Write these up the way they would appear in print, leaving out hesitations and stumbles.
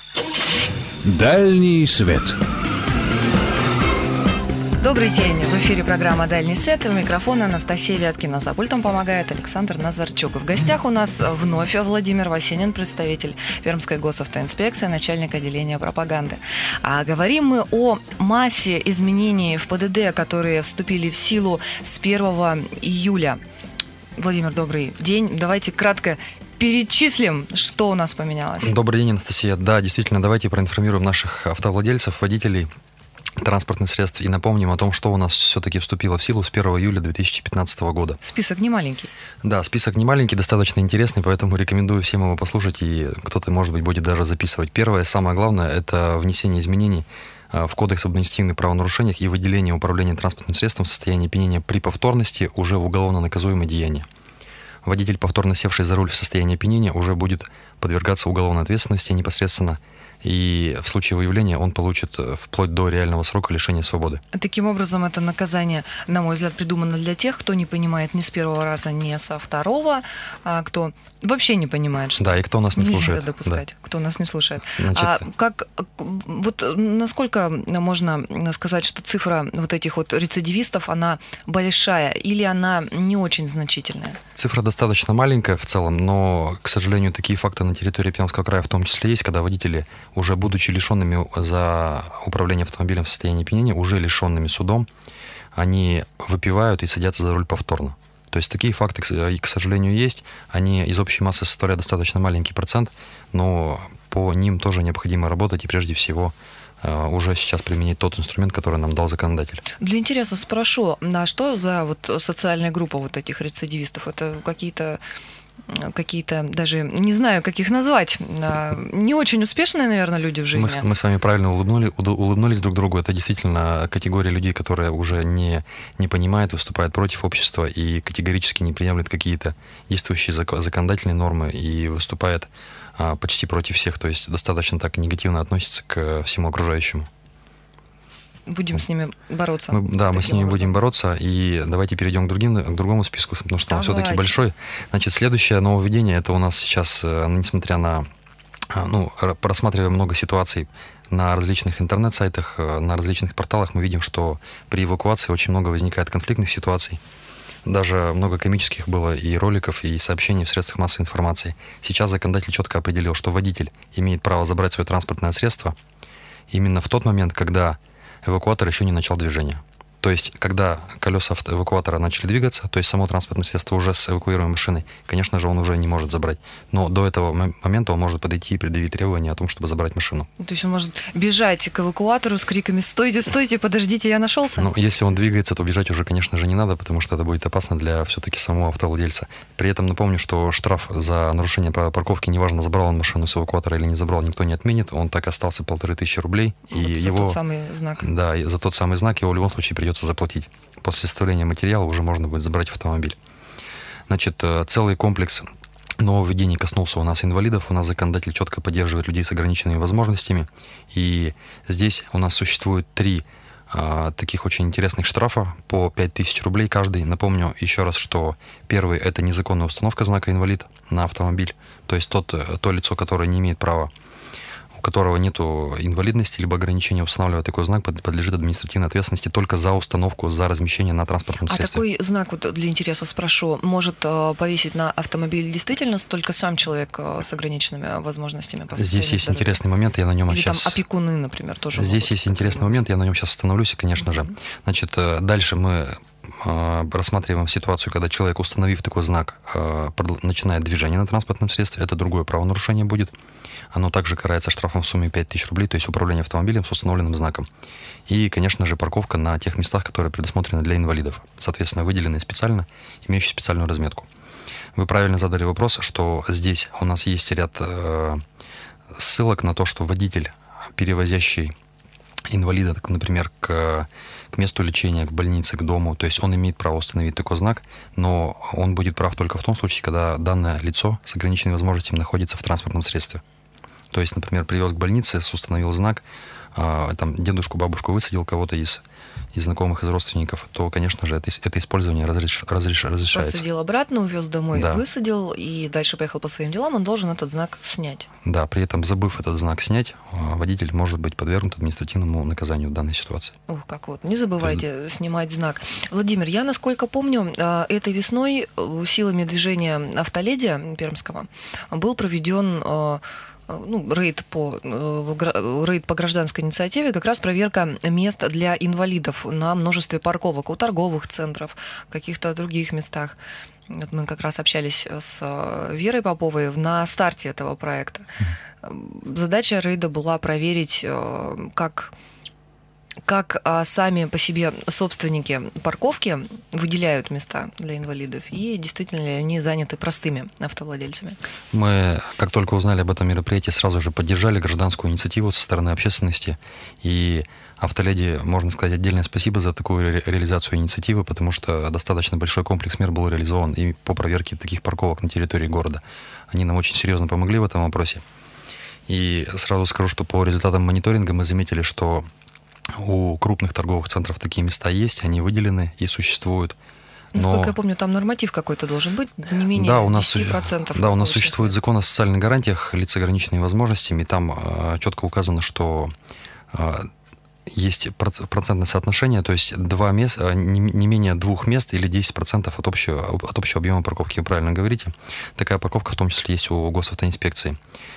Дальний свет. Добрый день. В эфире программа «Дальний свет». У микрофона Анастасия Вяткина. За пультом помогает Александр Назарчук. В гостях у нас вновь Владимир Васенин, представитель Пермской госавтоинспекции, начальник отделения пропаганды. А говорим мы о массе изменений в ПДД, которые вступили в силу с 1 июля. Владимир, добрый день. Давайте кратко перечислим, что у нас поменялось. Добрый день, Анастасия. Да, действительно, давайте проинформируем наших автовладельцев, водителей транспортных средств и напомним о том, что у нас все-таки вступило в силу с 1 июля 2015 года. Список не маленький. Да, список не маленький, достаточно интересный, поэтому рекомендую всем его послушать, и кто-то, может быть, будет даже записывать. Первое, самое главное, это внесение изменений в Кодекс об административных правонарушениях и выделение управления транспортным средством в состоянии опьянения при повторности уже в уголовно наказуемое деяние. Водитель, повторно севший за руль в состоянии опьянения, уже будет подвергаться уголовной ответственности непосредственно, и в случае выявления он получит вплоть до реального срока лишения свободы. Таким образом, это наказание, на мой взгляд, придумано для тех, кто не понимает ни с первого раза, ни со второго, а кто вообще не понимает, что да, и кто нас не слушает. Допускать, да. Кто нас не слушает. Значит, Вот насколько можно сказать, что цифра вот этих вот рецидивистов, она большая или она не очень значительная? Цифра достаточно маленькая в целом, но, к сожалению, такие факты на территории Пермского края в том числе есть, когда водители, уже будучи лишенными за управление автомобилем в состоянии опьянения, уже лишенными судом, они выпивают и садятся за руль повторно. То есть такие факты, к сожалению, есть. Они из общей массы составляют достаточно маленький процент, но по ним тоже необходимо работать и прежде всего уже сейчас применить тот инструмент, который нам дал законодатель. Для интереса спрошу, а что за вот социальная группа вот этих рецидивистов? Это какие-то даже не знаю, как их назвать, не очень успешные, наверное, люди в жизни. Мы с вами правильно улыбнулись друг другу. Это действительно категория людей, которая уже не понимает, выступает против общества и категорически не приемлет какие-то действующие законодательные нормы и выступает почти против всех, то есть достаточно так негативно относится к всему окружающему. Будем с ними бороться. Мы с ними будем бороться, и давайте перейдем к другому списку, потому что он все-таки большой. Значит, следующее нововведение, это у нас сейчас, несмотря на, просматривая много ситуаций на различных интернет-сайтах, на различных порталах, мы видим, что при эвакуации очень много возникает конфликтных ситуаций. Даже много комических было и роликов, и сообщений в средствах массовой информации. Сейчас законодатель четко определил, что водитель имеет право забрать свое транспортное средство именно в тот момент, когда эвакуатор еще не начал движение. То есть, когда колеса эвакуатора начали двигаться, то есть само транспортное средство уже с эвакуируемой машиной, конечно же, он уже не может забрать. Но до этого момента он может подойти и предъявить требования о том, чтобы забрать машину. То есть он может бежать к эвакуатору с криками «Стойте, стойте, подождите, я нашелся». Ну, если он двигается, то бежать уже, конечно же, не надо, потому что это будет опасно для все-таки самого автовладельца. При этом напомню, что штраф за нарушение правил парковки, неважно, забрал он машину с эвакуатора или не забрал, никто не отменит. Он так и остался 1500 рублей. Вот и за тот самый знак. Да, и за тот самый знак его в любом случае придется заплатить. После составления материала уже можно будет забрать автомобиль. Значит, целый комплекс нововведений коснулся у нас инвалидов. У нас законодатель четко поддерживает людей с ограниченными возможностями. И здесь у нас существует 3 таких очень интересных штрафа по 5000 рублей каждый. Напомню еще раз, что первый – это незаконная установка знака «инвалид» на автомобиль. То есть то лицо, которое не имеет права, у которого нет инвалидности либо ограничения, устанавливая такой знак, подлежит административной ответственности только за установку, за размещение на транспортном средстве. А такой знак, вот для интереса спрошу, может повесить на автомобиль действительно только сам человек с ограниченными возможностями? Здесь есть интересный момент, я на нем Или сейчас... там опекуны, например, тоже. Здесь есть интересный момент, я на нем сейчас остановлюсь, конечно же. Значит, дальше мы рассматриваем ситуацию, когда человек, установив такой знак, начинает движение на транспортном средстве. Это другое правонарушение будет. Оно также карается штрафом в сумме 5000 рублей, то есть управление автомобилем с установленным знаком. И, конечно же, парковка на тех местах, которые предусмотрены для инвалидов, соответственно, выделенные специально, имеющие специальную разметку. Вы правильно задали вопрос, что здесь у нас есть ряд ссылок на то, что водитель, перевозящий инвалида, например, к месту лечения, к больнице, к дому, то есть он имеет право установить такой знак, но он будет прав только в том случае, когда данное лицо с ограниченными возможностями находится в транспортном средстве. То есть, например, привез к больнице, установил знак, там дедушку, бабушку высадил, кого-то из из знакомых, из родственников, то, конечно же, это использование разрешается. Посадил обратно, увез домой, Да. высадил и дальше поехал по своим делам, он должен этот знак снять. Да, при этом, забыв этот знак снять, водитель может быть подвергнут административному наказанию в данной ситуации. Ох, как вот. Не забывайте снимать знак. Владимир, я, насколько помню, этой весной силами движения Автоледия Пермского был проведен рейд по гражданской инициативе, как раз проверка мест для инвалидов на множестве парковок у торговых центров, в каких-то других местах. Вот мы как раз общались с Верой Поповой на старте этого проекта. Задача рейда была проверить, как сами по себе собственники парковки выделяют места для инвалидов, и действительно ли они заняты простыми автовладельцами. Мы, как только узнали об этом мероприятии, сразу же поддержали гражданскую инициативу со стороны общественности, и Автоледи, можно сказать, отдельное спасибо за такую реализацию инициативы, потому что достаточно большой комплекс мер был реализован и по проверке таких парковок на территории города. Они нам очень серьезно помогли в этом вопросе. И сразу скажу, что по результатам мониторинга мы заметили, что у крупных торговых центров такие места есть, они выделены и существуют. Насколько я помню, там норматив какой-то должен быть, не менее 10%. Да, у нас существует закон о социальных гарантиях лиц с ограниченными возможностями, и там четко указано, что есть процентное соотношение, то есть не менее 2 мест или 10% от общего объема парковки, вы правильно говорите. Такая парковка в том числе есть у госавтоинспекции.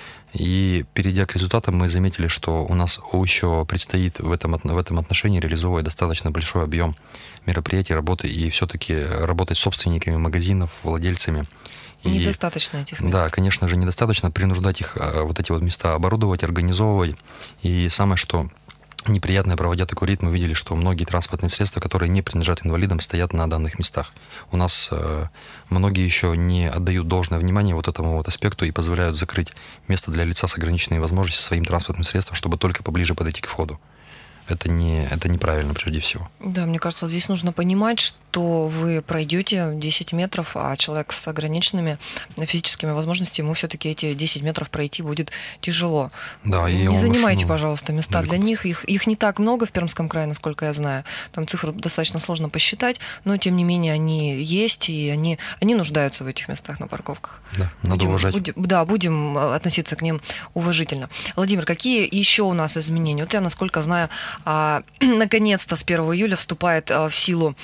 И перейдя к результатам, мы заметили, что у нас еще предстоит в этом отношении реализовывать достаточно большой объем мероприятий, работы, и все-таки работать с собственниками магазинов, владельцами. Недостаточно этих мест. Да, конечно же, недостаточно принуждать их вот эти вот места оборудовать, организовывать. И самое, что неприятное, проводя такой рейд, мы видели, что многие транспортные средства, которые не принадлежат инвалидам, стоят на данных местах. У нас многие еще не отдают должное внимание вот этому вот аспекту и позволяют закрыть место для лица с ограниченными возможностями своим транспортным средством, чтобы только поближе подойти к входу. Это неправильно, прежде всего. Да, мне кажется, здесь нужно понимать, что вы пройдете 10 метров, а человек с ограниченными физическими возможностями, ему все-таки эти 10 метров пройти будет тяжело. Да, и не занимайте, пожалуйста, места для них. Их не так много в Пермском крае, насколько я знаю. Там цифру достаточно сложно посчитать, но тем не менее они есть, и они нуждаются в этих местах на парковках. Да, надо уважать. Будем относиться к ним уважительно. Владимир, какие еще у нас изменения? Вот я, насколько знаю, наконец-то с 1 июля вступает в силу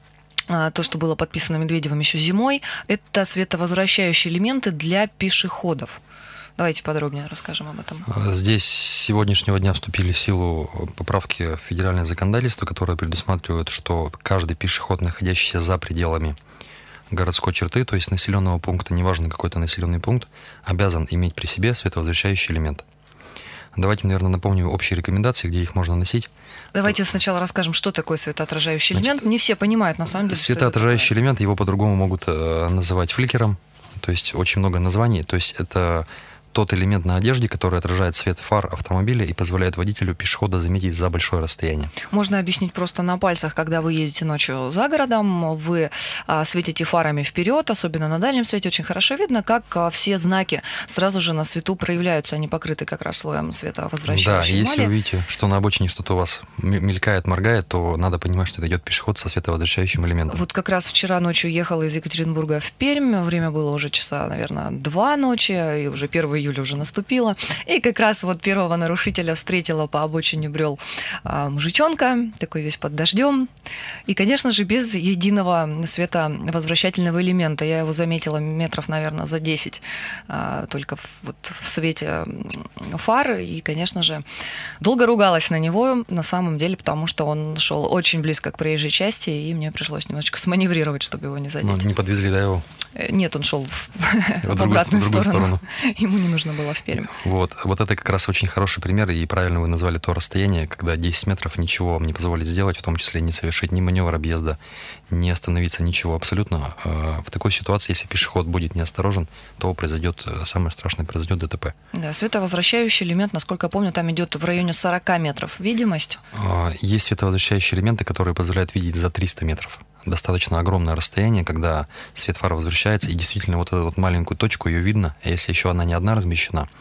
то, что было подписано Медведевым еще зимой. Это световозвращающие элементы для пешеходов. Давайте подробнее расскажем об этом. Здесь с сегодняшнего дня вступили в силу поправки в федеральное законодательство, которые предусматривают, что каждый пешеход, находящийся за пределами городской черты, то есть населенного пункта, неважно какой-то населенный пункт, обязан иметь при себе световозвращающий элемент. Давайте, наверное, напомню общие рекомендации, где их можно носить. Давайте сначала расскажем, что такое светоотражающий элемент. Не все понимают, на самом деле. Светоотражающий элемент, его по-другому могут называть фликером, то есть очень много названий. То есть это тот элемент на одежде, который отражает свет фар автомобиля и позволяет водителю пешехода заметить за большое расстояние. Можно объяснить просто на пальцах, когда вы едете ночью за городом, вы светите фарами вперед, особенно на дальнем свете очень хорошо видно, как все знаки сразу же на свету проявляются, они покрыты как раз слоем световозвращающей эмали. Да, если вы видите, что на обочине что-то у вас мелькает, моргает, то надо понимать, что это идет пешеход со световозвращающим элементом. Вот как раз вчера ночью ехала из Екатеринбурга в Пермь, время было уже часа, наверное, 2 ночи, и уже 1 июля уже наступило. И как раз вот первого нарушителя встретила по обочине, брел мужичонка, такой весь под дождем. И, конечно же, без единого световозвращательного элемента. Я его заметила метров, наверное, за 10, только вот в свете фар. И, конечно же, долго ругалась на него, на самом деле, потому что он шел очень близко к проезжей части, и мне пришлось немножечко сманеврировать, чтобы его не задеть. Ну, не подвезли, да, его? Нет, он шел в обратную сторону. Ему не нужно было в Пермь. Вот это как раз очень хороший пример, и правильно вы назвали то расстояние, когда 10 метров ничего вам не позволит сделать, в том числе не совершить ни маневр объезда, не остановиться, ничего абсолютно. В такой ситуации, если пешеход будет неосторожен, то самое страшное, произойдет ДТП. Да, световозвращающий элемент, насколько я помню, там идет в районе 40 метров видимость. Есть световозвращающие элементы, которые позволяют видеть за 300 метров. Достаточно огромное расстояние, когда свет фар возвращается, и действительно вот эту вот маленькую точку ее видно, а если еще она не одна размещена,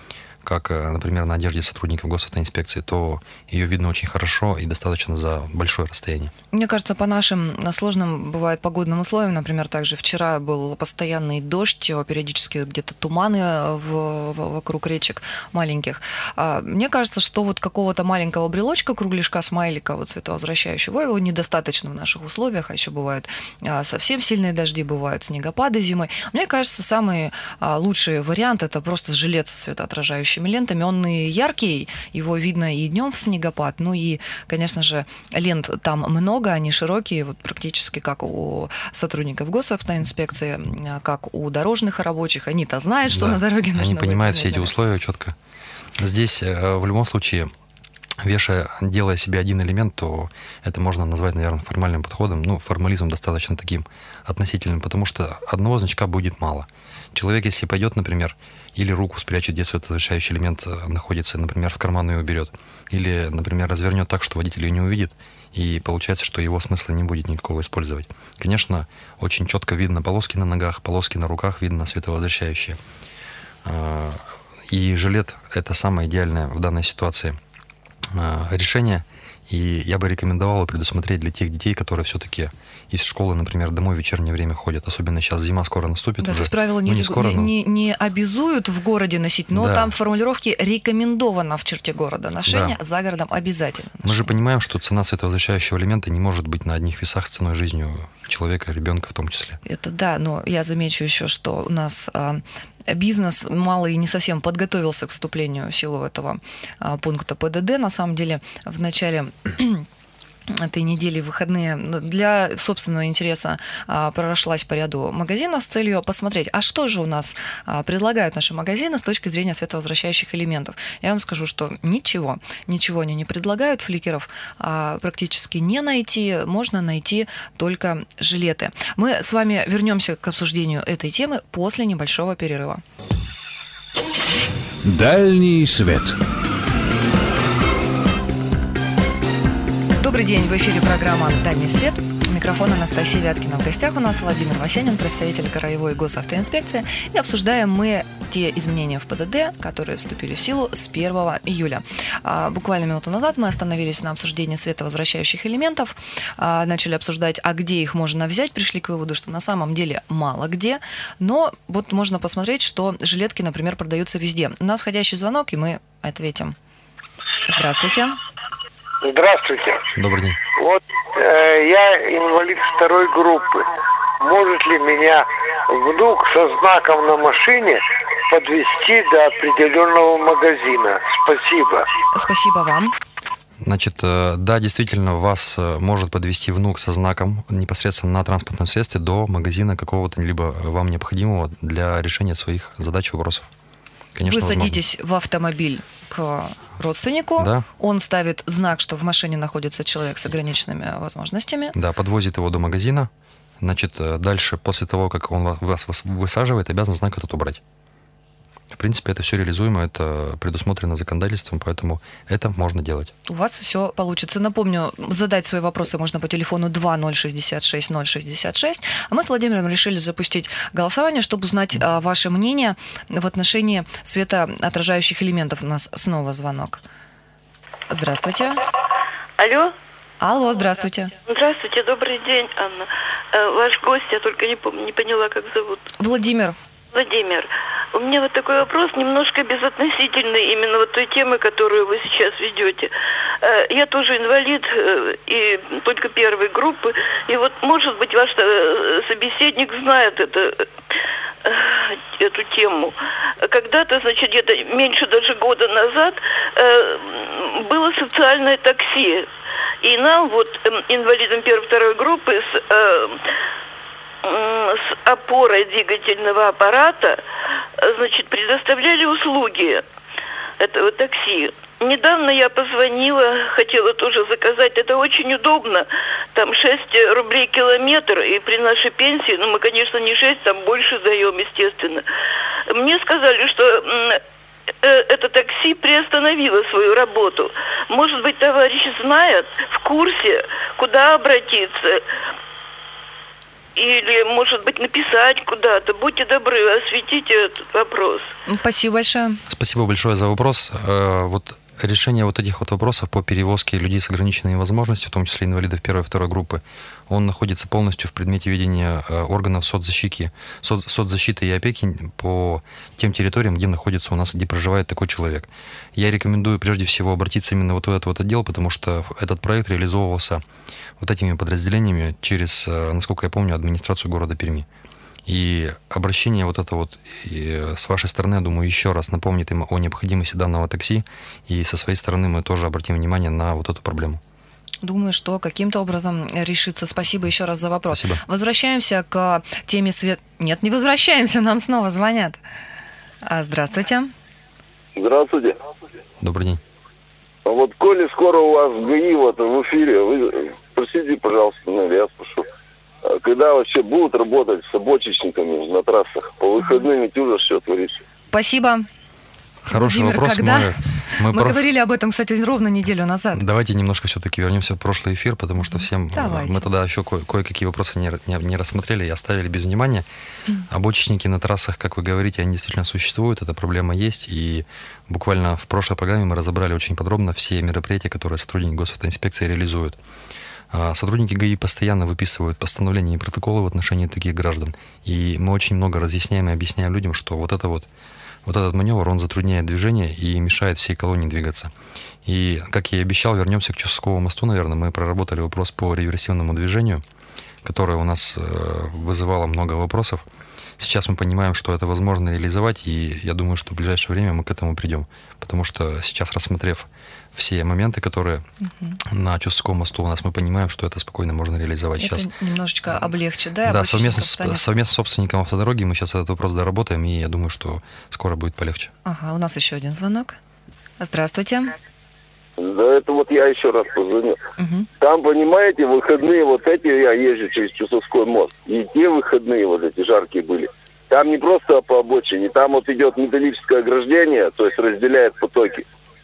как, например, на одежде сотрудников госавтоинспекции, то ее видно очень хорошо и достаточно за большое расстояние. Мне кажется, по нашим сложным бывает погодным условиям, например, также вчера был постоянный дождь, периодически где-то туманы вокруг речек маленьких. Мне кажется, что вот какого-то маленького брелочка, кругляшка, смайлика, вот световозвращающего, его недостаточно в наших условиях, а еще бывают совсем сильные дожди, бывают снегопады зимой. Мне кажется, самый лучший вариант — это просто жилет со светоотражающими лентами. Он и яркий, его видно и днем в снегопад. Ну и, конечно же, лент там много, они широкие, вот практически как у сотрудников госавтоинспекции, как у дорожных рабочих. Они-то знают, что на дороге нужно быть. Они понимают все эти условия четко. Здесь в любом случае, делая себе один элемент, то это можно назвать, наверное, формальным подходом. Ну, формализм достаточно таким относительным, потому что одного значка будет мало. Человек, если пойдет, например, или руку спрячет, где светоотражающий элемент находится, например, в карман ее уберет, или, например, развернет так, что водитель ее не увидит, и получается, что его смысла не будет никакого использовать. Конечно, очень четко видно полоски на ногах, полоски на руках, видно световозвращающие. И жилет — это самое идеальное в данной ситуации решение. И я бы рекомендовал предусмотреть для тех детей, которые все-таки из школы, например, домой в вечернее время ходят. Особенно сейчас зима скоро наступит. Да, уже. То есть правила не обязуют в городе носить, но там формулировки рекомендовано в черте города ношение, за городом обязательно ношение. Мы же понимаем, что цена световозвращающего элемента не может быть на одних весах с ценой жизни человека, ребенка в том числе. Это да, но я замечу еще, что у нас бизнес малый не совсем подготовился к вступлению в силу этого пункта ПДД. На самом деле, в начале этой недели, выходные, для собственного интереса прошлась по ряду магазинов с целью посмотреть, а что же у нас предлагают наши магазины с точки зрения световозвращающих элементов. Я вам скажу, что ничего они не предлагают, фликеров практически не найти, можно найти только жилеты. Мы с вами вернемся к обсуждению этой темы после небольшого перерыва. Дальний свет. Добрый день, в эфире программа «Дальний свет». Микрофон Анастасия Вяткина. В гостях у нас Владимир Васенин, представитель Краевой госавтоинспекции. И обсуждаем мы те изменения в ПДД, которые вступили в силу с 1 июля. Буквально минуту назад мы остановились на обсуждении световозвращающих элементов, начали обсуждать, а где их можно взять, пришли к выводу, что на самом деле мало где, но вот можно посмотреть, что жилетки, например, продаются везде. У нас входящий звонок, и мы ответим. Здравствуйте. Здравствуйте. Добрый день. Вот я инвалид второй группы. Может ли меня внук со знаком на машине подвезти до определенного магазина? Спасибо. Спасибо вам. Значит, да, действительно, вас может подвести внук со знаком непосредственно на транспортном средстве до магазина какого-то, либо вам необходимого для решения своих задач, вопросов. Конечно, вы садитесь в автомобиль к родственнику, да. Он ставит знак, что в машине находится человек с ограниченными возможностями. Да, подвозит его до магазина. Значит, дальше, после того, как он вас высаживает, обязан знак этот убрать. В принципе, это все реализуемо, это предусмотрено законодательством, поэтому это можно делать. У вас все получится. Напомню, задать свои вопросы можно по телефону 2066 066. А мы с Владимиром решили запустить голосование, чтобы узнать ваше мнение в отношении светоотражающих элементов. У нас снова звонок. Здравствуйте. Алло. Алло, здравствуйте. Здравствуйте, добрый день, Анна. Ваш гость, я только не поняла, как зовут. Владимир. Владимир, у меня вот такой вопрос, немножко безотносительный именно вот той темы, которую вы сейчас ведете. Я тоже инвалид, и только первой группы, и вот, может быть, ваш собеседник знает эту тему. Когда-то, значит, где-то меньше даже года назад было социальное такси, и нам, вот, инвалидам первой-второй группы, с опорой двигательного аппарата, значит, предоставляли услуги этого такси. Недавно я позвонила, хотела тоже заказать, это очень удобно, там 6 рублей километр, и при нашей пенсии, ну мы, конечно, не 6, там больше даем, естественно. Мне сказали, что это такси приостановило свою работу. Может быть, товарищ знает, в курсе, куда обратиться. или, может быть, написать куда-то. Будьте добры, осветите этот вопрос. Спасибо большое. Спасибо большое за вопрос. Вот решение вот этих вот вопросов по перевозке людей с ограниченными возможностями, в том числе инвалидов первой и второй группы, он находится полностью в предмете ведения органов соцзащиты и опеки по тем территориям, где находится у нас, где проживает такой человек. Я рекомендую прежде всего обратиться именно вот в этот вот отдел, потому что этот проект реализовывался вот этими подразделениями через, насколько я помню, администрацию города Перми. И обращение вот это вот с вашей стороны, я думаю, еще раз напомнит им о необходимости данного такси, и со своей стороны мы тоже обратим внимание на вот эту проблему. Думаю, что каким-то образом решится. Спасибо еще раз за вопрос. Спасибо. Возвращаемся к теме свет. Нет, не возвращаемся, нам снова звонят. Здравствуйте. Здравствуйте. Добрый день. А вот коли скоро у вас ГАИ вот в эфире, вы спросите, пожалуйста, я спрошу. Когда вообще будут работать с обочечниками на трассах? По выходным ведь ужас все творится. Спасибо. Хороший Владимир, вопрос. когда? Мы говорили об этом, кстати, ровно неделю назад. Давайте немножко все-таки вернемся в прошлый эфир, потому что мы тогда еще кое-какие вопросы не рассмотрели и оставили без внимания. Обочечники на трассах, как вы говорите, они действительно существуют, эта проблема есть. И буквально в прошлой программе мы разобрали очень подробно все мероприятия, которые сотрудники госавтоинспекции реализуют. Сотрудники ГАИ постоянно выписывают постановления и протоколы в отношении таких граждан. И мы очень много разъясняем и объясняем людям, что вот этот маневр, он затрудняет движение и мешает всей колонии двигаться. И, как я и обещал, вернемся к Чусовскому мосту, наверное. Мы проработали вопрос по реверсивному движению, которое у нас вызывало много вопросов. Сейчас мы понимаем, что это возможно реализовать, и я думаю, что в ближайшее время мы к этому придем. Потому что сейчас, рассмотрев все моменты, которые на Чусовском мосту у нас, мы понимаем, что это спокойно можно реализовать. Это сейчас немножечко облегчит, да? Да, совместно с собственником автодороги мы сейчас этот вопрос доработаем, и я думаю, что скоро будет полегче. Ага, у нас еще один звонок. Здравствуйте. Да, это вот я еще раз позвоню. Там, понимаете, выходные вот эти, я езжу через Чусовской мост, и те выходные вот эти жаркие были. Там не просто по обочине, там вот идет металлическое ограждение, то есть разделяет потоки.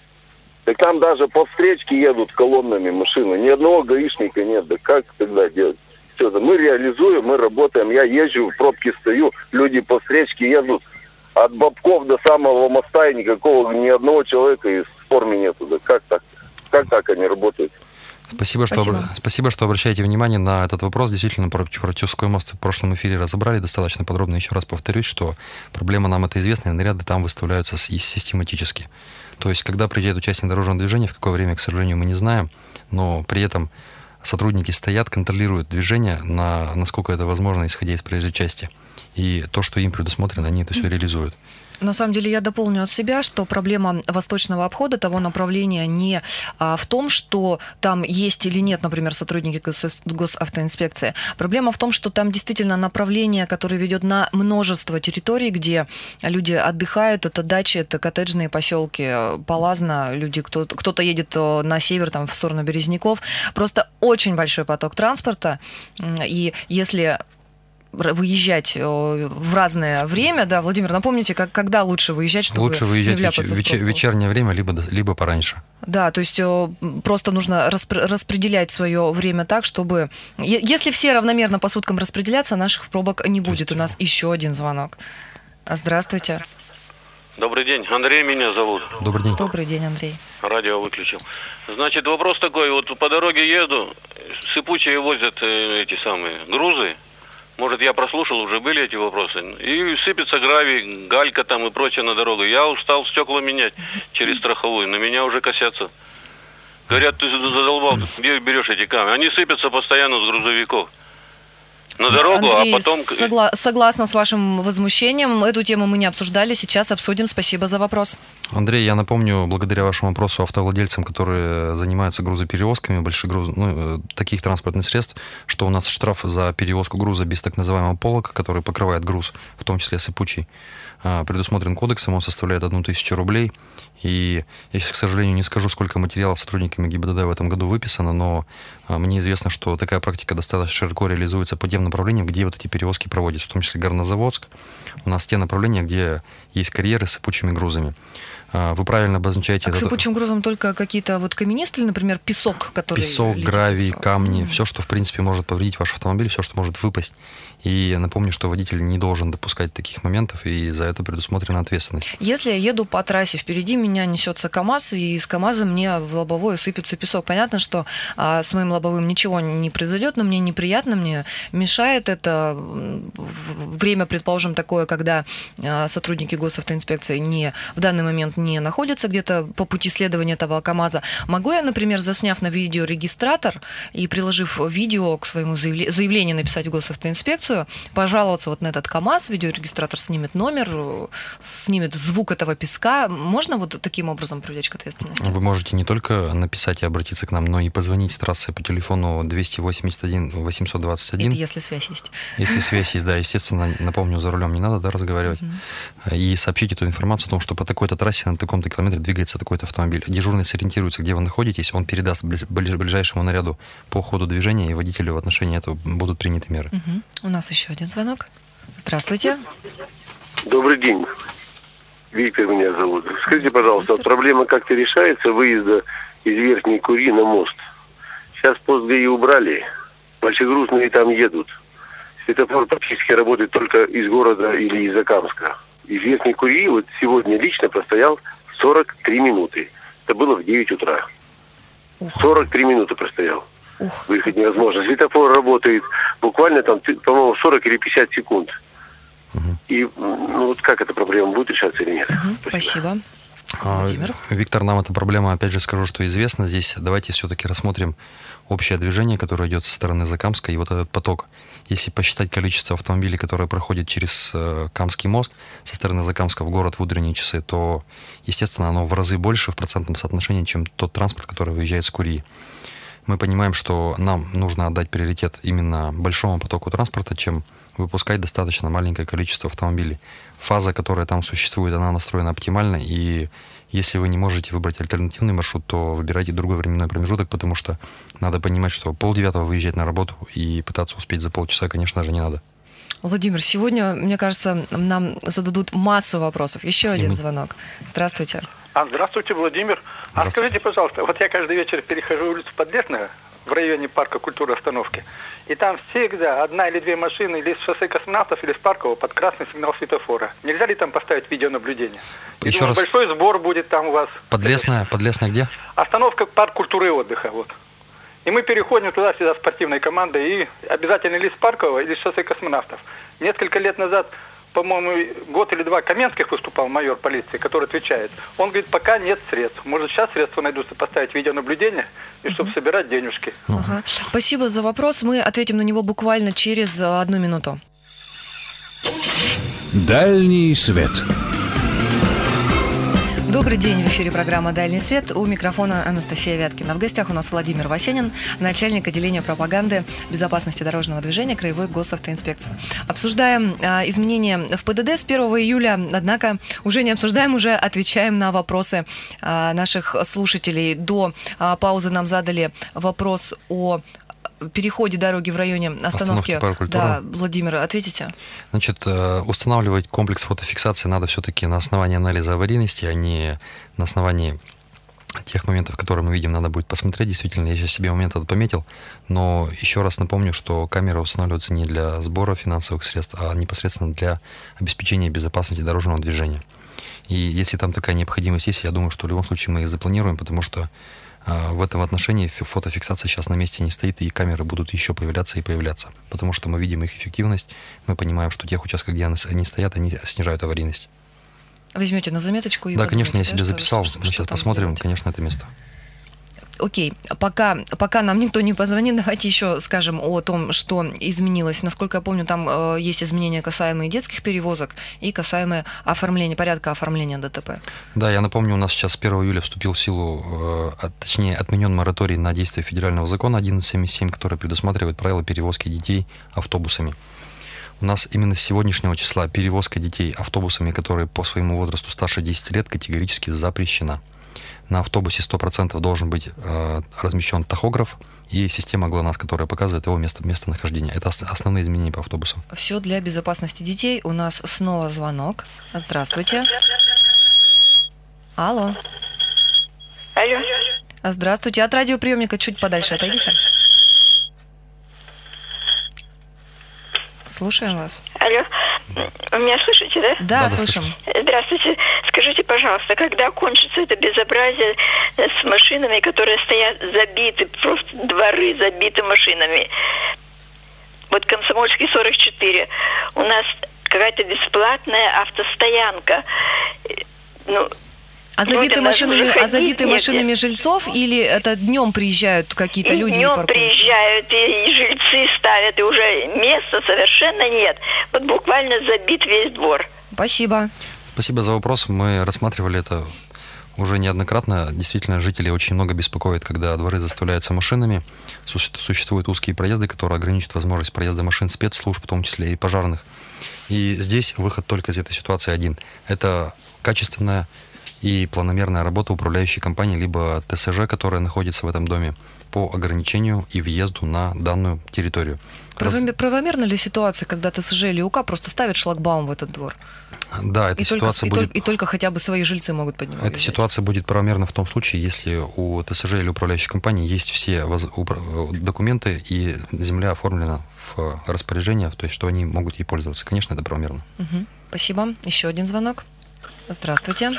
Так там даже по встречке едут колоннами машины, ни одного гаишника нет, да как тогда делать? Все, да мы реализуем, мы работаем, я езжу, в пробке стою, люди по встречке едут. От Бобков до самого моста и ни одного человека из формы нету. Да как так? Как так они работают? Спасибо, что обращаете внимание на этот вопрос. Действительно, про Чусовской мост в прошлом эфире разобрали достаточно подробно. Еще раз повторюсь, что проблема нам это известна, и наряды там выставляются систематически. То есть, когда приезжает участник дорожного движения, в какое время, к сожалению, мы не знаем, но при этом сотрудники стоят, контролируют движение, насколько это возможно, исходя из проезжей части. И то, что им предусмотрено, они это все реализуют. На самом деле я дополню от себя, что проблема восточного обхода того направления не в том, что там есть или нет, например, сотрудники госавтоинспекции. Проблема в том, что там действительно направление, которое ведет на множество территорий, где люди отдыхают, это дачи, это коттеджные поселки, Полазно, люди, кто-то едет на север, там, в сторону Березняков. Просто очень большой поток транспорта, и если выезжать в разное время, да, Владимир, напомните, когда лучше выезжать, чтобы лучше выезжать в вечернее время, либо пораньше. Да, то есть просто нужно распределять свое время так, чтобы... Если все равномерно по суткам распределяться, наших пробок не будет. У нас еще один звонок. Здравствуйте. Добрый день. Андрей меня зовут. Добрый день. Добрый день, Андрей. Радио выключил. Значит, вопрос такой. Вот по дороге еду, сыпучие возят эти самые грузы. Может, я прослушал, уже были эти вопросы. И сыпется гравий, галька там и прочее на дорогу. Я устал стекла менять через страховую. На меня уже косятся. Говорят, ты задолбал, где берешь эти камни? Они сыпятся постоянно с грузовиков. На дорогу, Андрей, а потом... Согласна с вашим возмущением. Эту тему мы не обсуждали, сейчас обсудим. Спасибо за вопрос. Андрей, я напомню, благодаря вашему вопросу автовладельцам, которые занимаются грузоперевозками больших таких транспортных средств, что у нас штраф за перевозку груза без так называемого полока, который покрывает груз, в том числе сыпучий, предусмотрен кодексом, он составляет 1000 рублей. И я, к сожалению, не скажу, сколько материалов сотрудниками ГИБДД в этом году выписано, но мне известно, что такая практика достаточно широко реализуется по тем направлениям, где вот эти перевозки проводятся, в том числе Горнозаводск. У нас те направления, где есть карьеры с сыпучими грузами. Вы правильно обозначаете. А к сыпучим грузам только какие-то вот каменистые, или, например, песок, который... Песок, гравий, камни, все, что, в принципе, может повредить ваш автомобиль, все, что может выпасть. И напомню, что водитель не должен допускать таких моментов, и за это предусмотрена ответственность. Если я еду по трассе, впереди меня несется КАМАЗ, и из КАМАЗа мне в лобовое сыпется песок. Понятно, что с моим лобовым ничего не произойдет, но мне неприятно, мне мешает это. Время, предположим, такое, когда сотрудники госавтоинспекции в данный момент не находятся где-то по пути следования этого КАМАЗа. Могу я, например, засняв на видеорегистратор и приложив видео к своему заявлению написать в госавтоинспекцию, пожаловаться вот на этот КАМАЗ, видеорегистратор снимет номер, снимет звук этого песка. Можно вот таким образом привлечь к ответственности? Вы можете не только написать и обратиться к нам, но и позвонить с трассы по телефону 281 821. Это если связь есть. Если связь есть, да, естественно, напомню, за рулем не надо, разговаривать. И сообщить эту информацию о том, что по такой-то трассе на таком-то километре двигается такой-то автомобиль. Дежурный сориентируется, где вы находитесь, он передаст ближайшему наряду по ходу движения, и водителю в отношении этого будут приняты меры. У нас еще один звонок. Здравствуйте. Добрый день. Виктор меня зовут. Скажите, пожалуйста, проблема как-то решается выезда из Верхней Кури на мост? Сейчас пост ГАИ убрали, большегрузные там едут. Светофор практически работает только из города или из Закамска. Из Верхней Кури вот сегодня лично простоял 43 минуты. Это было в 9 утра. 43 минуты простоял. Выехать невозможно. Светофор работает буквально там, по-моему, 40 или 50 секунд. И вот как эта проблема будет решаться или нет? Спасибо. Владимир. Виктор, нам эта проблема, опять же скажу, что известна. Здесь давайте все-таки рассмотрим общее движение, которое идет со стороны Закамска, и вот этот поток. Если посчитать количество автомобилей, которые проходят через Камский мост со стороны Закамска в город в утренние часы, то, естественно, оно в разы больше в процентном соотношении, чем тот транспорт, который выезжает с Курии. Мы понимаем, что нам нужно отдать приоритет именно большому потоку транспорта, чем выпускать достаточно маленькое количество автомобилей. Фаза, которая там существует, она настроена оптимально, и если вы не можете выбрать альтернативный маршрут, то выбирайте другой временной промежуток, потому что надо понимать, что 8:30 выезжать на работу и пытаться успеть за полчаса, конечно же, не надо. Владимир, сегодня, мне кажется, нам зададут массу вопросов. Еще один звонок. Здравствуйте. Здравствуйте, Владимир. Здравствуйте. Скажите, пожалуйста, вот я каждый вечер перехожу улицу Подлесную в районе парка культуры остановки, и там всегда одна или две машины или с шоссе Космонавтов, или с Паркового под красный сигнал светофора. Нельзя ли там поставить видеонаблюдение? Еще думаю, раз. Большой сбор будет там у вас. Подлесная где? Остановка парк культуры и отдыха, вот. И мы переходим туда всегда спортивной командой, и обязательно или с Паркового, или с шоссе Космонавтов. Несколько лет назад, по-моему, год или два Каменских выступал, майор полиции, который отвечает. Он говорит, пока нет средств. Может, сейчас средства найдутся поставить видеонаблюдение, и чтобы собирать денежки. Спасибо за вопрос. Мы ответим на него буквально через 1 минуту. Дальний свет. Добрый день, в эфире программа «Дальний свет». У микрофона Анастасия Вяткина. В гостях у нас Владимир Васенин, начальник отделения пропаганды безопасности дорожного движения Краевой госавтоинспекции. Обсуждаем изменения в ПДД с 1 июля, однако уже не обсуждаем, уже отвечаем на вопросы наших слушателей. До паузы нам задали вопрос о переходе дороги в районе остановки. Да, Владимир, ответите? Значит, устанавливать комплекс фотофиксации надо все-таки на основании анализа аварийности, а не на основании тех моментов, которые мы видим, надо будет посмотреть. Действительно, я сейчас себе момент этот пометил, но еще раз напомню, что камеры устанавливаются не для сбора финансовых средств, а непосредственно для обеспечения безопасности дорожного движения. И если там такая необходимость есть, я думаю, что в любом случае мы их запланируем, потому что в этом отношении фотофиксация сейчас на месте не стоит, и камеры будут еще появляться и появляться, потому что мы видим их эффективность, мы понимаем, что тех участках, где они стоят, они снижают аварийность. Возьмете на заметочку и... Да, конечно, я себе записал, мы сейчас посмотрим, сделать. Конечно, это место. Окей, пока нам никто не позвонит, давайте еще скажем о том, что изменилось. Насколько я помню, там есть изменения, касаемые детских перевозок и касаемые порядка оформления ДТП. Да, я напомню, у нас сейчас с 1 июля вступил в силу, точнее, отменен мораторий на действие федерального закона 1177, который предусматривает правила перевозки детей автобусами. У нас именно с сегодняшнего числа перевозка детей автобусами, которые по своему возрасту старше 10 лет, категорически запрещена. На автобусе 100% должен быть размещен тахограф и система ГЛОНАСС, которая показывает его местонахождение. Это основные изменения по автобусам. Все для безопасности детей. У нас снова звонок. Здравствуйте. Алло. Алло. Здравствуйте. От радиоприемника чуть подальше отойдите. Слушаем вас. Алло. Вы меня слышите, да? Да, слышим. Здравствуйте. Скажите, пожалуйста, когда кончится это безобразие с машинами, которые стоят забиты, просто дворы забиты машинами? Вот Комсомольский 44. У нас какая-то бесплатная автостоянка. Ну, А забиты машинами жильцов, или это днем приезжают какие-то люди и паркуются? Днем приезжают, и жильцы ставят, и уже места совершенно нет. Вот буквально забит весь двор. Спасибо. Спасибо за вопрос. Мы рассматривали это уже неоднократно. Действительно, жители очень много беспокоят, когда дворы заставляются машинами. Существуют узкие проезды, которые ограничивают возможность проезда машин спецслужб, в том числе и пожарных. И здесь выход только из этой ситуации один. Это качественная и планомерная работа управляющей компании, либо ТСЖ, которая находится в этом доме, по ограничению и въезду на данную территорию. Правомерна ли ситуация, когда ТСЖ или УК просто ставят шлагбаум в этот двор? Да, эта ситуация будет... И только хотя бы свои жильцы могут поднимать. Эта ситуация будет правомерна в том случае, если у ТСЖ или управляющей компании есть все документы и земля оформлена в распоряжение, то есть что они могут ей пользоваться. Конечно, это правомерно. Угу. Спасибо. Еще один звонок. Здравствуйте.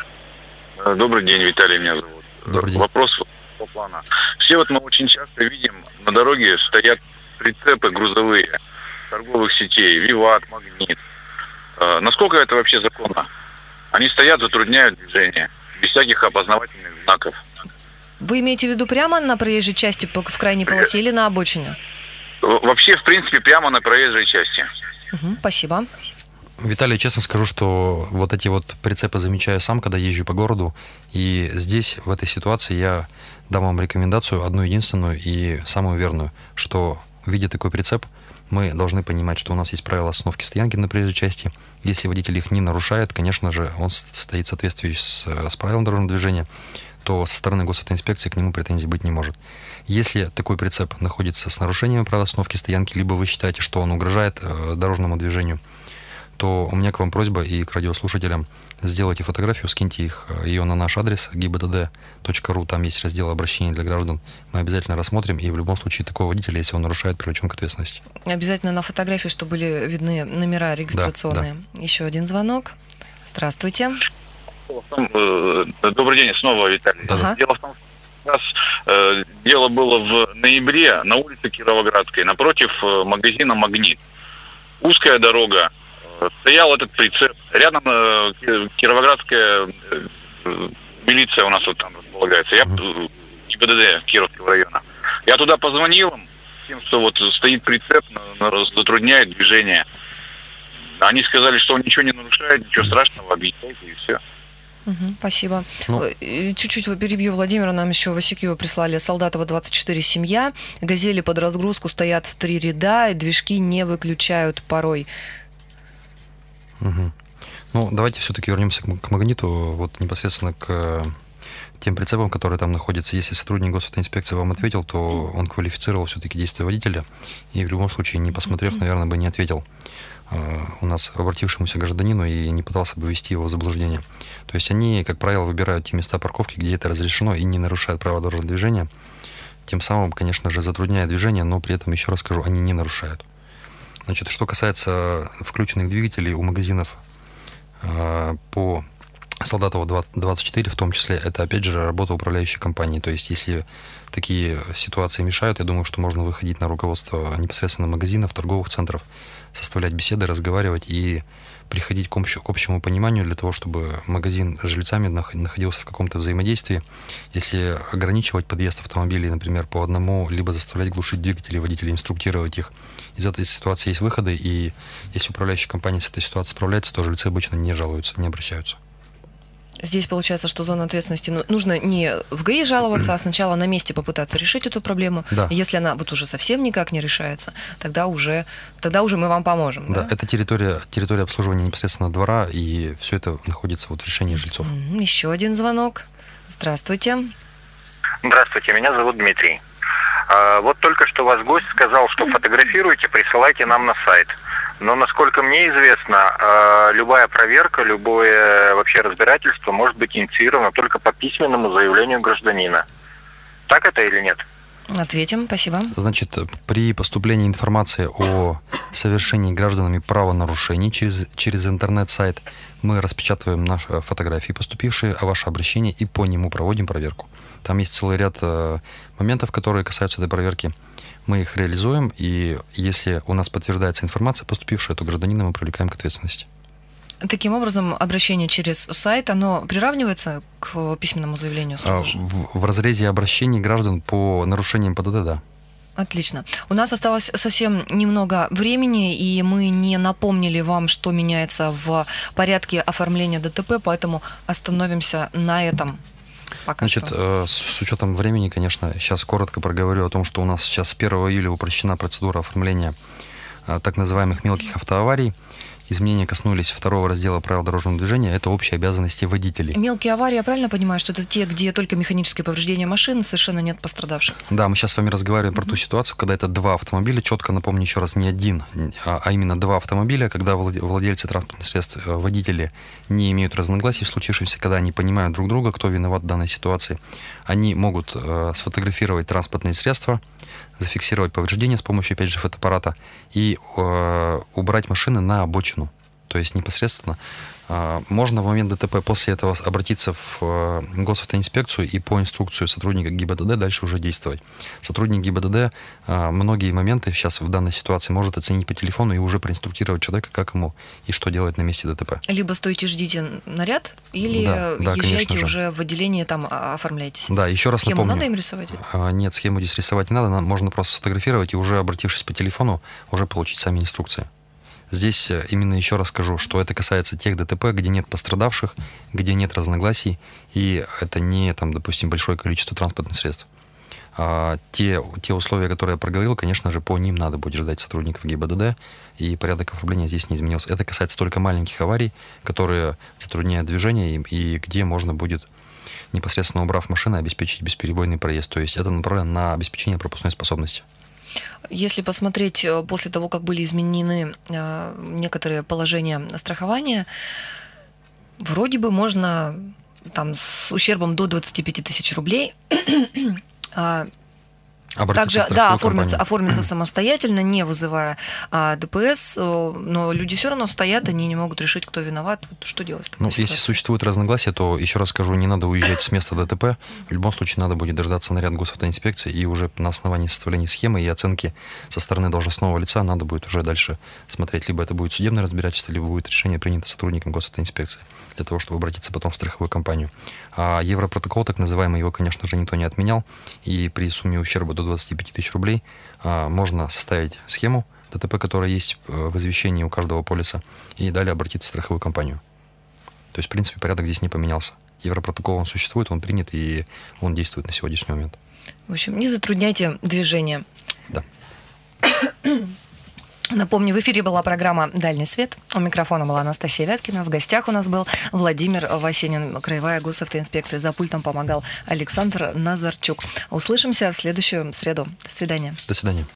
Добрый день, Виталий меня зовут. Добрый день. Вопрос по плану. Все вот мы очень часто видим, на дороге стоят прицепы грузовые торговых сетей, Виват, Магнит. Насколько это вообще законно? Они стоят, затрудняют движение, без всяких опознавательных знаков. Вы имеете в виду прямо на проезжей части в крайней полосе или на обочине? Вообще, в принципе, прямо на проезжей части. Угу, спасибо. Виталий, честно скажу, что вот эти вот прицепы замечаю сам, когда езжу по городу. И здесь, в этой ситуации, я дам вам рекомендацию, одну единственную и самую верную, что, видя такой прицеп, мы должны понимать, что у нас есть правила остановки стоянки на проезжей части. Если водитель их не нарушает, конечно же, он стоит в соответствии с правилами дорожного движения, то со стороны госавтоинспекции к нему претензий быть не может. Если такой прицеп находится с нарушением правил остановки стоянки, либо вы считаете, что он угрожает дорожному движению, то у меня к вам просьба и к радиослушателям: сделайте фотографию, скиньте ее на наш адрес gibdd.ru, там есть раздел обращений для граждан. Мы обязательно рассмотрим, и в любом случае такого водителя, если он нарушает, привлечем к ответственности. Обязательно на фотографии, чтобы были видны номера регистрационные. Да. Еще один звонок. Здравствуйте. Добрый день, снова Виталий. Ага. Дело в том, что у нас дело было в ноябре на улице Кировоградской, напротив магазина «Магнит». Узкая дорога. Стоял этот прицеп. Рядом Кировоградская милиция у нас вот там располагается. Я ГИБДД Кировского района. Я туда позвонил им, тем, что вот стоит прицеп, затрудняет движение. Они сказали, что он ничего не нарушает, ничего страшного, объясняйте, и все. Спасибо. Чуть-чуть перебью Владимира. Нам еще в Васюкиево прислали: Солдатова 24 семья. Газели под разгрузку стоят в 3 ряда, и движки не выключают порой. Угу. Ну, давайте все-таки вернемся к «Магниту», вот непосредственно к тем прицепам, которые там находятся. Если сотрудник госавтоинспекции вам ответил, то он квалифицировал все-таки действия водителя, и в любом случае, не посмотрев, наверное, бы не ответил у нас обратившемуся гражданину и не пытался бы ввести его в заблуждение. То есть они, как правило, выбирают те места парковки, где это разрешено и не нарушают правила дорожного движения. Тем самым, конечно же, затрудняя движение, но при этом, еще раз скажу, они не нарушают. Значит, что касается включенных двигателей у магазинов по Солдатова 24, в том числе, это, опять же, работа управляющей компании. То есть, если такие ситуации мешают, я думаю, что можно выходить на руководство непосредственно магазинов, торговых центров, составлять беседы, разговаривать и приходить к общему пониманию для того, чтобы магазин с жильцами находился в каком-то взаимодействии. Если ограничивать подъезд автомобилей, например, по одному, либо заставлять глушить двигатели водителей, инструктировать их. Из этой ситуации есть выходы, и если управляющая компания с этой ситуацией справляется, то жильцы обычно не жалуются, не обращаются. Здесь получается, что зона ответственности нужно не в ГАИ жаловаться, а сначала на месте попытаться решить эту проблему. Да. Если она вот уже совсем никак не решается, тогда уже мы вам поможем. Да, это территория обслуживания непосредственно двора, и все это находится вот в решении жильцов. Еще один звонок. Здравствуйте. Здравствуйте, меня зовут Дмитрий. Вот только что ваш гость сказал, что фотографируйте, присылайте нам на сайт. Но, насколько мне известно, любая проверка, любое вообще разбирательство может быть инициировано только по письменному заявлению гражданина. Так это или нет? Ответим, спасибо. Значит, при поступлении информации о совершении гражданами правонарушений через интернет-сайт мы распечатываем наши фотографии, поступившие, о ваше обращение, и по нему проводим проверку. Там есть целый ряд моментов, которые касаются этой проверки. Мы их реализуем, и если у нас подтверждается информация, поступившая, то гражданина мы привлекаем к ответственности. Таким образом, обращение через сайт, оно приравнивается к письменному заявлению? В разрезе обращений граждан по нарушениям ПДД, да. Отлично. У нас осталось совсем немного времени, и мы не напомнили вам, что меняется в порядке оформления ДТП, поэтому остановимся на этом. Значит, с учетом времени, конечно, сейчас коротко проговорю о том, что у нас сейчас с 1 июля упрощена процедура оформления так называемых мелких автоаварий. Изменения коснулись второго раздела правил дорожного движения. Это общие обязанности водителей. Мелкие аварии, я правильно понимаю, что это те, где только механические повреждения машины, совершенно нет пострадавших? Да, мы сейчас с вами разговариваем про ту ситуацию, когда это два автомобиля, четко напомню еще раз, не один, а именно два автомобиля, когда владельцы транспортных средств, водители не имеют разногласий в случившемся, когда они понимают друг друга, кто виноват в данной ситуации. Они могут сфотографировать транспортные средства, зафиксировать повреждения с помощью, опять же, фотоаппарата и убрать машины на обочину. То есть непосредственно можно в момент ДТП после этого обратиться в госавтоинспекцию и по инструкции сотрудника ГИБДД дальше уже действовать. Сотрудник ГИБДД многие моменты сейчас в данной ситуации может оценить по телефону и уже проинструктировать человека, как ему и что делать на месте ДТП. Либо стойте, ждите наряд, или езжайте уже в отделение, там оформляйтесь. Да, еще раз напомню. Схему надо им рисовать? Нет, схему здесь рисовать не надо, можно просто сфотографировать и уже, обратившись по телефону, уже получить сами инструкции. Здесь именно еще раз скажу, что это касается тех ДТП, где нет пострадавших, где нет разногласий, и это не, там, допустим, большое количество транспортных средств. Те условия, которые я проговорил, конечно же, по ним надо будет ждать сотрудников ГИБДД, и порядок оформления здесь не изменился. Это касается только маленьких аварий, которые затрудняют движение, и где можно будет, непосредственно убрав машины, обеспечить бесперебойный проезд. То есть это направлено на обеспечение пропускной способности. Если посмотреть после того, как были изменены некоторые положения страхования, вроде бы можно там с ущербом до 25 тысяч рублей также оформиться самостоятельно, не вызывая ДПС, но люди все равно стоят, они не могут решить, кто виноват. Вот что делать в такой ситуации? Если существуют разногласия, то, еще раз скажу, не надо уезжать с места ДТП. В любом случае надо будет дождаться наряд госавтоинспекции, и уже на основании составления схемы и оценки со стороны должностного лица надо будет уже дальше смотреть. Либо это будет судебное разбирательство, либо будет решение принято сотрудником госавтоинспекции для того, чтобы обратиться потом в страховую компанию. А Европротокол, так называемый, его, конечно же, никто не отменял, и при сумме ущерба до 25 тысяч рублей можно составить схему ДТП, которая есть в извещении у каждого полиса, и далее обратиться в страховую компанию. То есть, в принципе, порядок здесь не поменялся. Европротокол, он существует, он принят, и он действует на сегодняшний момент. В общем, не затрудняйте движение. Да. Напомню, в эфире была программа «Дальний свет». У микрофона была Анастасия Вяткина. В гостях у нас был Владимир Васенин, краевая госавтоинспекция. За пультом помогал Александр Назарчук. Услышимся в следующую среду. До свидания. До свидания.